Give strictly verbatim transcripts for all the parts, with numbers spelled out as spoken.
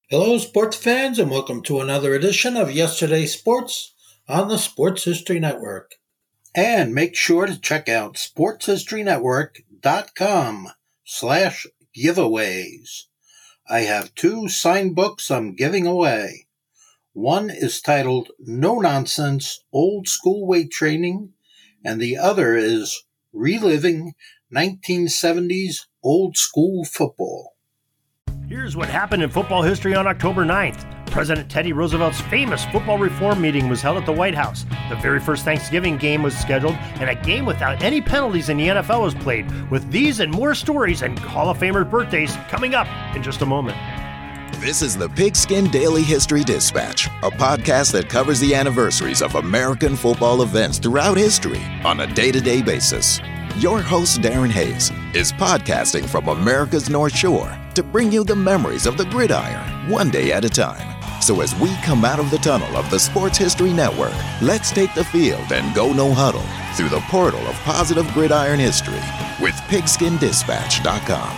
Hello, sports fans, and welcome to another edition of Yesterday's Sports on the Sports History Network. And make sure to check out sportshistorynetwork.com slash giveaways. I have two signed books I'm giving away. One is titled No Nonsense Old School Weight Training, and the other is Reliving nineteen seventies Old School Football. Here's what happened in football history on October ninth. President Teddy Roosevelt's famous football reform meeting was held at the White House. The very first Thanksgiving game was scheduled, and a game without any penalties in the N F L was played. With these and more stories and Hall of Famer birthdays coming up in just a moment. This is the Pigskin Daily History Dispatch, a podcast that covers the anniversaries of American football events throughout history on a day-to-day basis. Your host, Darren Hayes, is podcasting from America's North Shore to bring you the memories of the gridiron one day at a time. So as we come out of the tunnel of the Sports History Network, let's take the field and go no huddle through the portal of positive gridiron history with pigskin dispatch dot com.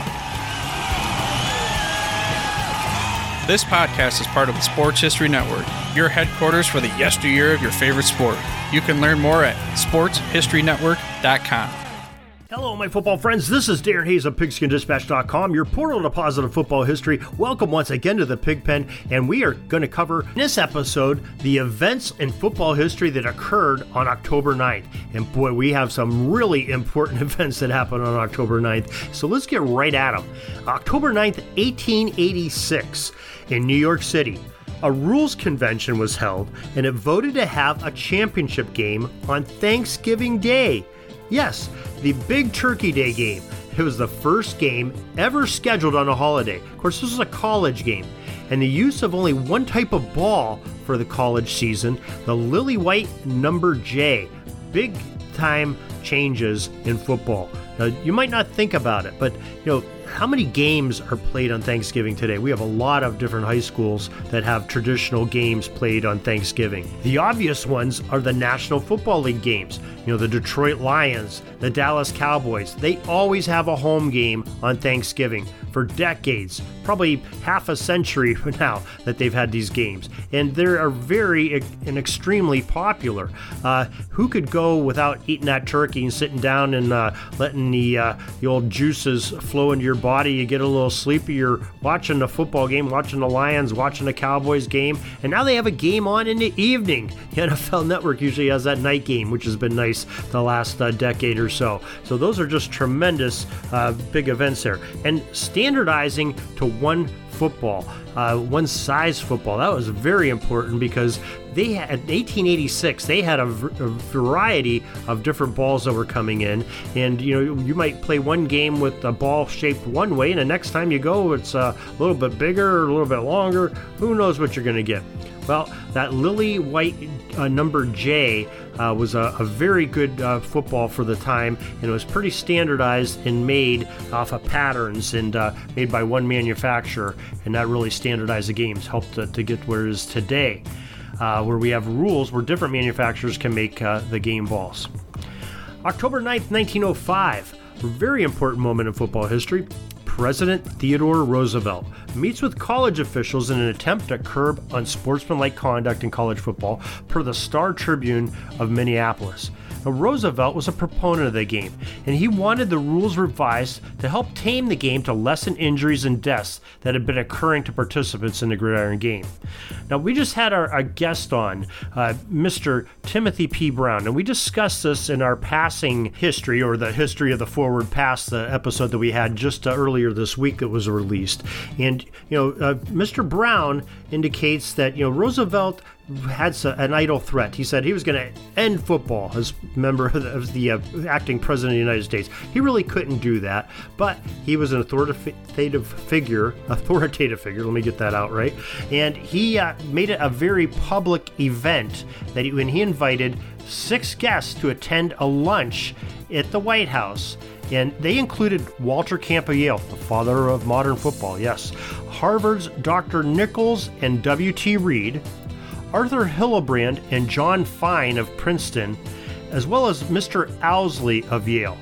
This podcast is part of the Sports History Network, your headquarters for the yesteryear of your favorite sport. You can learn more at sports history network dot com. Hello, my football friends. This is Darren Hayes of pigskin dispatch dot com, your portal to positive football history. Welcome once again to the Pigpen, and we are going to cover in this episode the events in football history that occurred on October ninth. And boy, we have some really important events that happened on October ninth. So let's get right at them. October ninth, eighteen eighty-six, in New York City, a rules convention was held, and it voted to have a championship game on Thanksgiving Day. Yes, the Big Turkey Day game. It was the first game ever scheduled on a holiday. Of course, this was a college game, and the use of only one type of ball for the college season, the Lily White number J. Big time changes in football. Now, you might not think about it, but you know, how many games are played on Thanksgiving today? We have a lot of different high schools that have traditional games played on Thanksgiving. The obvious ones are the National Football League games. You know, the Detroit Lions, the Dallas Cowboys, they always have a home game on Thanksgiving for decades, probably half a century now that they've had these games. And they are very and extremely popular. Uh, who could go without eating that turkey and sitting down and uh, letting the, uh, the old juices flow into your body? You get a little sleepy, you're watching the football game, watching the Lions, watching the Cowboys game, and now they have a game on in the evening. The N F L Network usually has that night game, which has been nice the last uh, decade or so. So those are just tremendous uh, big events there. And standardizing to one football, uh, one size football, that was very important because they had, in eighteen eighty-six, they had a, v- a variety of different balls that were coming in, and you know, you might play one game with a ball shaped one way, and the next time you go, it's uh, a little bit bigger, a little bit longer. Who knows what you're going to get? Well, that Lily White uh, number J uh, was a, a very good uh, football for the time, and it was pretty standardized and made off of patterns and uh, made by one manufacturer, and that really standardized the games, helped to, to get where it is today, uh, where we have rules where different manufacturers can make uh, the game balls. October ninth, nineteen oh five, a very important moment in football history. President Theodore Roosevelt meets with college officials in an attempt to curb unsportsmanlike conduct in college football, per the Star Tribune of Minneapolis. Now, Roosevelt was a proponent of the game, and he wanted the rules revised to help tame the game to lessen injuries and deaths that had been occurring to participants in the gridiron game. Now, we just had our, our guest on, uh, Mister Timothy P. Brown, and we discussed this in our passing history, or the history of the forward pass, the episode that we had just uh, earlier this week that was released. And, you know, uh, Mister Brown indicates that, you know, Roosevelt had an idle threat. He said he was going to end football as member of the, of the uh, acting president of the United States. He really couldn't do that, but he was an authoritative figure, authoritative figure, let me get that out right, and he uh, made it a very public event that he, when he invited six guests to attend a lunch at the White House. And they included Walter Camp of Yale, the father of modern football, yes, Harvard's Doctor Nichols and W T Reed, Arthur Hillebrand and John Fine of Princeton, as well as Mister Owsley of Yale.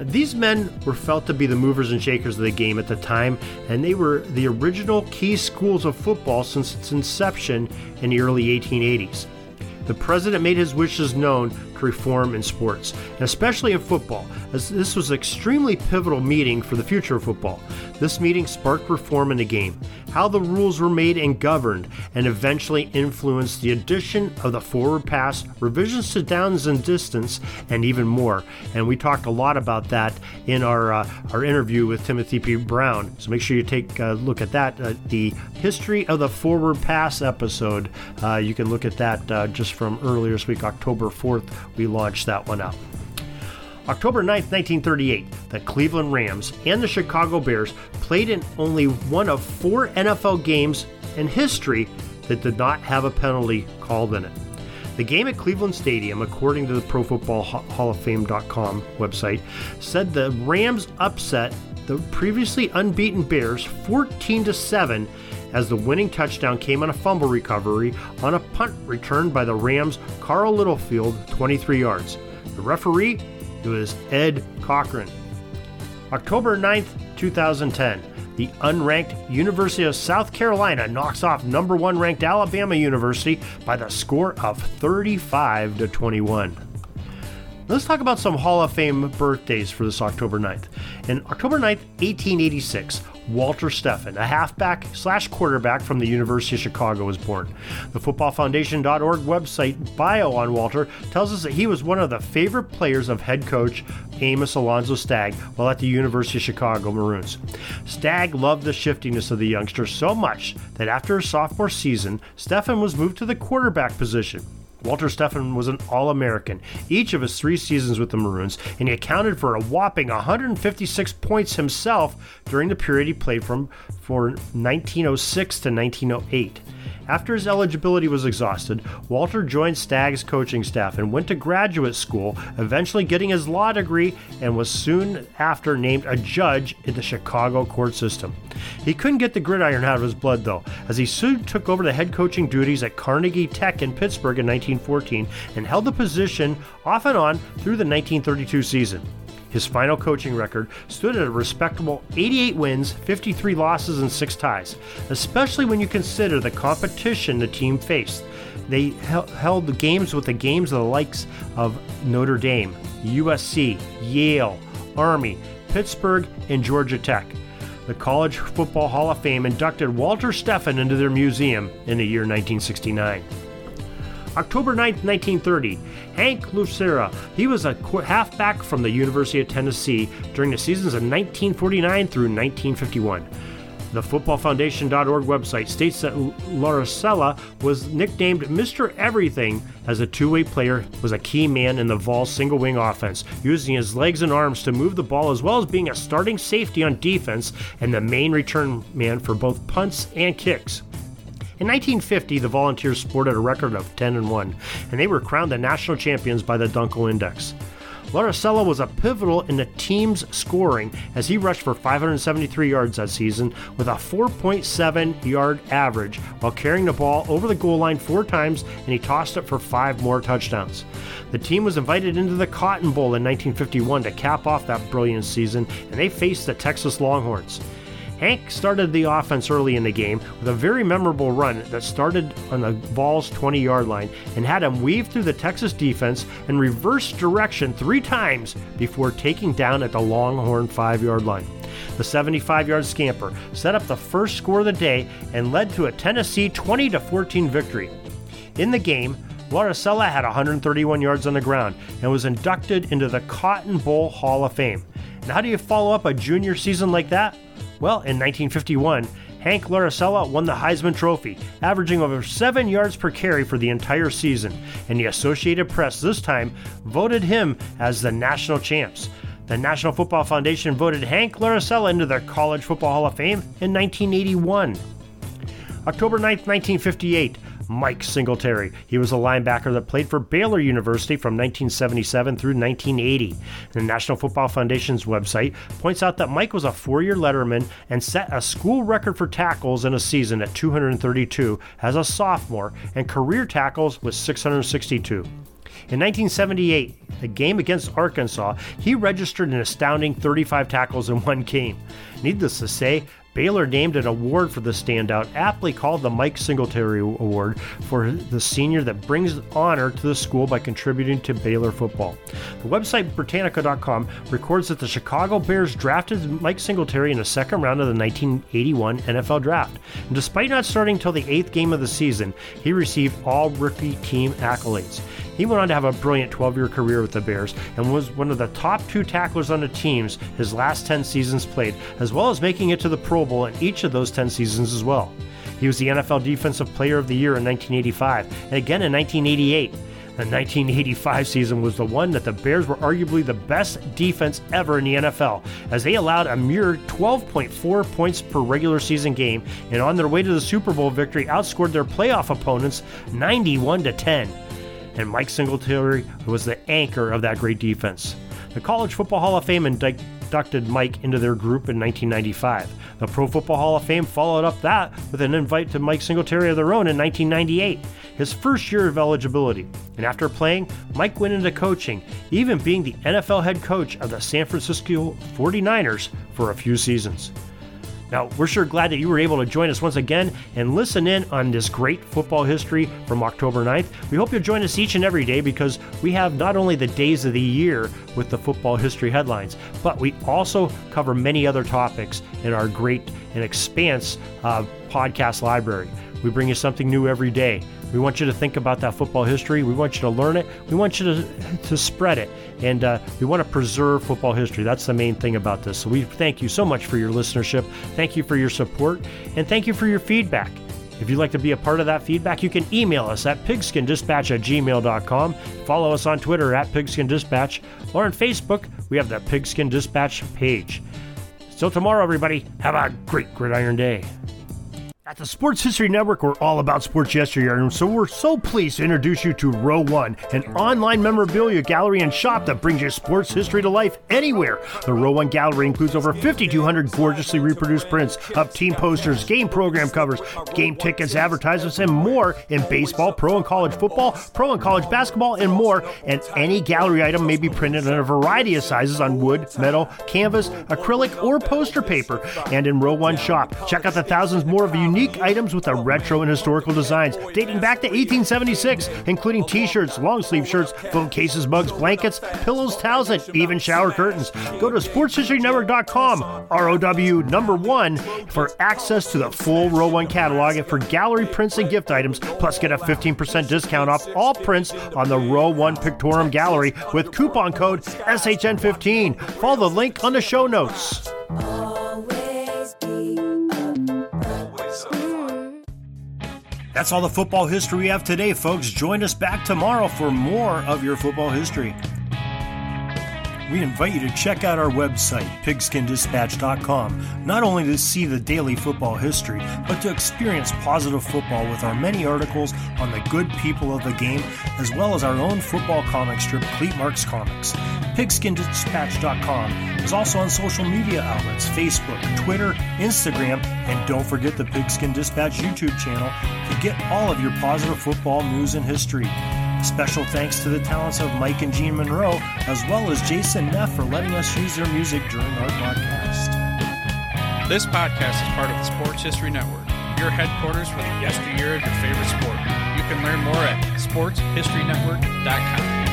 These men were felt to be the movers and shakers of the game at the time, and they were the original key schools of football since its inception in the early eighteen eighties. The president made his wishes known to reform in sports, and especially in football, as this was an extremely pivotal meeting for the future of football. This meeting sparked reform in the game, how the rules were made and governed, and eventually influenced the addition of the forward pass, revisions to downs and distance, and even more. And we talked a lot about that in our uh, our interview with Timothy P. Brown. So make sure you take a look at that. Uh, the History of the Forward Pass episode. Uh, you can look at that uh, just from earlier this week, October fourth. We launched that one up. October ninth, nineteen thirty-eight, the Cleveland Rams and the Chicago Bears played in only one of four N F L games in history that did not have a penalty called in it. The game at Cleveland Stadium, according to the Pro Football Hall of Fame dot com website, said the Rams upset the previously unbeaten Bears fourteen to seven as the winning touchdown came on a fumble recovery on a punt returned by the Rams' Carl Littlefield, twenty-three yards. The referee, it was Ed Cochran. October ninth, twenty ten, the unranked University of South Carolina knocks off number one ranked Alabama University by the score of thirty-five to twenty-one. Let's talk about some Hall of Fame birthdays for this October ninth. In October ninth, eighteen eighty-six, Walter Stephan, a halfback slash quarterback from the University of Chicago, was born. The football foundation dot org website bio on Walter tells us that he was one of the favorite players of head coach Amos Alonzo Stagg while at the University of Chicago Maroons. Stagg loved the shiftiness of the youngster so much that after his sophomore season, Stephan was moved to the quarterback position. Walter Stephan was an All-American each of his three seasons with the Maroons, and he accounted for a whopping one hundred fifty-six points himself during the period he played from for nineteen oh six to nineteen oh eight. After his eligibility was exhausted, Walter joined Stagg's coaching staff and went to graduate school, eventually getting his law degree, and was soon after named a judge in the Chicago court system. He couldn't get the gridiron out of his blood, though, as he soon took over the head coaching duties at Carnegie Tech in Pittsburgh in nineteen fourteen and held the position off and on through the nineteen thirty-two season. His final coaching record stood at a respectable eighty-eight wins, fifty-three losses, and six ties, especially when you consider the competition the team faced. They held the games with the games of the likes of Notre Dame, U S C, Yale, Army, Pittsburgh, and Georgia Tech. The College Football Hall of Fame inducted Walter Stephan into their museum in the year nineteen sixty-nine. October ninth, nineteen thirty, Hank Lucera. He was a halfback from the University of Tennessee during the seasons of nineteen forty-nine through nineteen fifty-one. The football foundation dot org website states that Laricella was nicknamed Mister Everything as a two-way player, was a key man in the Vols single-wing offense, using his legs and arms to move the ball as well as being a starting safety on defense and the main return man for both punts and kicks. In nineteen fifty, the Volunteers sported a record of ten and one, and they were crowned the national champions by the Dunkel Index. Laricella was a pivotal in the team's scoring as he rushed for five hundred seventy-three yards that season with a four point seven yard average while carrying the ball over the goal line four times, and he tossed it for five more touchdowns. The team was invited into the Cotton Bowl in nineteen fifty-one to cap off that brilliant season, and they faced the Texas Longhorns. Hank started the offense early in the game with a very memorable run that started on the Vols' twenty-yard line and had him weave through the Texas defense and reverse direction three times before taking down at the Longhorn five-yard line. The seventy-five-yard scamper set up the first score of the day and led to a Tennessee twenty to fourteen victory. In the game, Laricella had one hundred thirty-one yards on the ground and was inducted into the Cotton Bowl Hall of Fame. And how do you follow up a junior season like that? Well, in nineteen fifty-one, Hank Laricella won the Heisman Trophy, averaging over seven yards per carry for the entire season, and the Associated Press this time voted him as the national champs. The National Football Foundation voted Hank Laricella into their College Football Hall of Fame in nineteen eighty-one. October ninth, nineteen fifty-eight, Mike Singletary. He was a linebacker that played for Baylor University from nineteen seventy-seven through nineteen eighty. The National Football Foundation's website points out that Mike was a four-year letterman and set a school record for tackles in a season at two hundred thirty-two as a sophomore, and career tackles was six hundred sixty-two. In nineteen seventy-eight, a game against Arkansas, he registered an astounding thirty-five tackles in one game. Needless to say, Baylor named an award for the standout, aptly called the Mike Singletary Award, for the senior that brings honor to the school by contributing to Baylor football. The website Britannica dot com records that the Chicago Bears drafted Mike Singletary in the second round of the nineteen eighty-one N F L Draft. And despite not starting until the eighth game of the season, he received all rookie team accolades. He went on to have a brilliant twelve-year career with the Bears and was one of the top two tacklers on the teams his last ten seasons played, as well as making it to the Pro Bowl in each of those ten seasons as well. He was the N F L Defensive Player of the Year in nineteen eighty-five and again in nineteen eighty-eight. The nineteen eighty-five season was the one that the Bears were arguably the best defense ever in the N F L, as they allowed a mere twelve point four points per regular season game, and on their way to the Super Bowl victory outscored their playoff opponents ninety-one to ten. And Mike Singletary was the anchor of that great defense. The College Football Hall of Fame inducted Mike into their group in nineteen ninety-five. The Pro Football Hall of Fame followed up that with an invite to Mike Singletary of their own in nineteen ninety-eight, his first year of eligibility. And after playing, Mike went into coaching, even being the N F L head coach of the San Francisco forty-niners for a few seasons. Now, we're sure glad that you were able to join us once again and listen in on this great football history from October ninth. We hope you'll join us each and every day, because we have not only the days of the year with the football history headlines, but we also cover many other topics in our great and expanse uh, podcast library. We bring you something new every day. We want you to think about that football history. We want you to learn it. We want you to, to spread it. And uh, we want to preserve football history. That's the main thing about this. So we thank you so much for your listenership. Thank you for your support. And thank you for your feedback. If you'd like to be a part of that feedback, you can email us at pigskin dispatch at gmail dot com. Follow us on Twitter at pigskin dispatch. Or on Facebook, we have the Pigskin Dispatch page. Till tomorrow, everybody, have a great Gridiron Day. At the Sports History Network, we're all about sports yesteryear, and so we're so pleased to introduce you to Row One, an online memorabilia gallery and shop that brings your sports history to life anywhere. The Row One gallery includes over fifty-two hundred gorgeously reproduced prints of team posters, game program covers, game tickets, advertisements, and more in baseball, pro and college football, pro and college basketball, and more. And any gallery item may be printed in a variety of sizes on wood, metal, canvas, acrylic, or poster paper. And in Row One shop, check out the thousands more of unique items with the retro and historical designs dating back to eighteen seventy-six, including t-shirts, long sleeve shirts, phone cases, mugs, blankets, pillows, towels, and even shower curtains. Go to sports history network dot com, R O W number one, for access to the full Row One catalog and for gallery prints and gift items. Plus, get a fifteen percent discount off all prints on the Row One Pictorum Gallery with coupon code S H N fifteen. Follow the link on the show notes. That's all the football history we have today, folks. Join us back tomorrow for more of your football history. We invite you to check out our website, pigskin dispatch dot com, not only to see the daily football history, but to experience positive football with our many articles on the good people of the game, as well as our own football comic strip, Cleat Marks Comics. pigskin dispatch dot com is also on social media outlets, Facebook, Twitter, Instagram, and don't forget the Pigskin Dispatch YouTube channel to get all of your positive football news and history. Special thanks to the talents of Mike and Gene Monroe, as well as Jason Neff for letting us use their music during our broadcast. This podcast is part of the Sports History Network, your headquarters for the yesteryear of your favorite sport. You can learn more at sports history network dot com.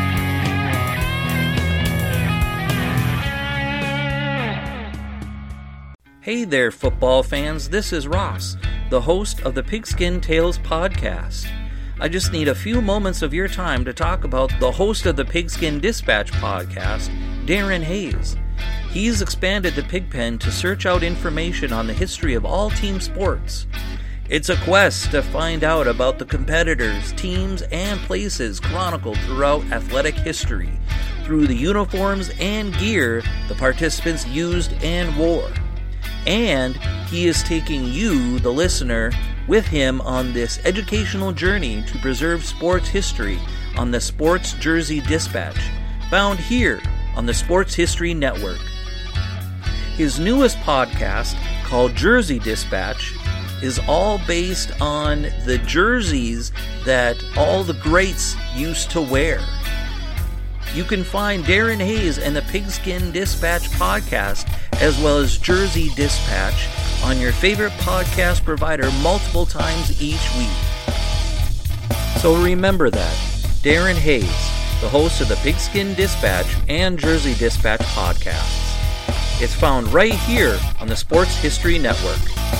Hey there, football fans. This is Ross, the host of the Pigskin Tales podcast. I just need a few moments of your time to talk about the host of the Pigskin Dispatch podcast, Darren Hayes. He's expanded the Pigpen to search out information on the history of all team sports. It's a quest to find out about the competitors, teams, and places chronicled throughout athletic history through the uniforms and gear the participants used and wore. And he is taking you, the listener, with him on this educational journey to preserve sports history on the Sports Jersey Dispatch, found here on the Sports History Network. His newest podcast, called Jersey Dispatch, is all based on the jerseys that all the greats used to wear. You can find Darren Hayes and the Pigskin Dispatch podcast, as well as Jersey Dispatch, on your favorite podcast provider multiple times each week. So remember that, Darren Hayes, the host of the Pigskin Dispatch and Jersey Dispatch podcasts. It's found right here on the Sports History Network.